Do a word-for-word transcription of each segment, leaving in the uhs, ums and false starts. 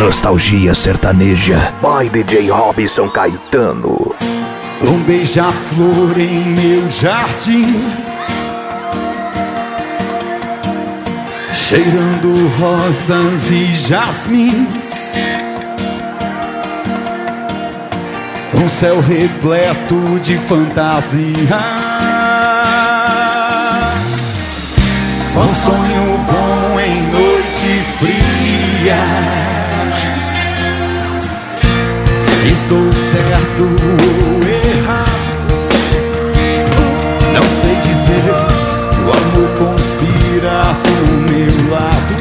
Nostalgia sertaneja by D J Robson Caetano. Um beija-flor em meu jardim, cheirando rosas e jasmins, um céu repleto de fantasia, um sonho bom em noite fria. Se estou certo ou errado, não sei dizer. O amor conspira do meu lado.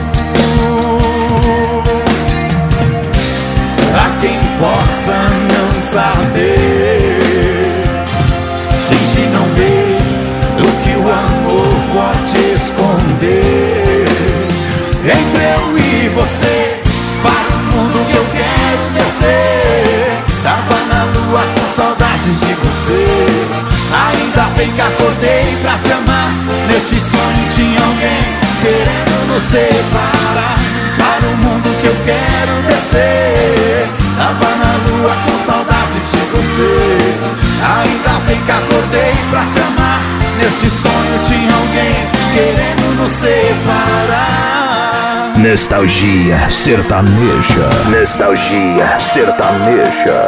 Pra quem possa não saber, finge não ver o que o amor pode esconder. Entre eu e você, para o mundo que eu quero descer. Tava na lua com saudades de você. Ainda bem que acordei pra te amar. Nesse sonho tinha alguém querendo nos separar. Para o mundo que eu quero descer. Tava na lua com saudades de você. Ainda bem que acordei pra te amar. Nesse sonho tinha alguém querendo nos separar. Nostalgia sertaneja. Nostalgia sertaneja.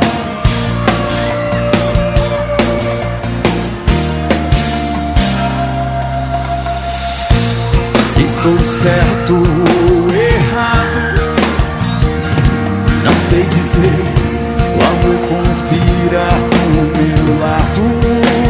Se estou certo ou errado, não sei dizer. O amor conspira do meu lado.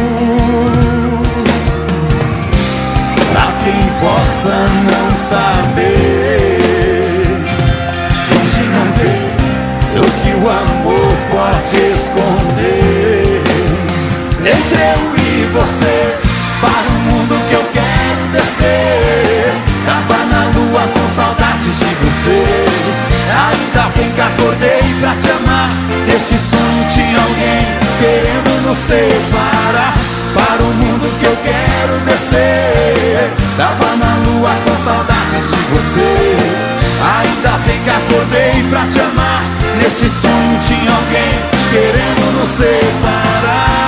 Pra quem possa não saber, finge não ver o que o amor pode esconder. Entre eu e você, para o mundo que eu quero descer. Tava na lua com saudades de você. Ainda bem que acordei pra te amar. Neste sonho tinha alguém querendo nos separar. Para o mundo que eu quero descer. Tava na lua com saudades de você. Ainda bem que acordei pra te amar. Nesse sonho tinha alguém querendo nos separar.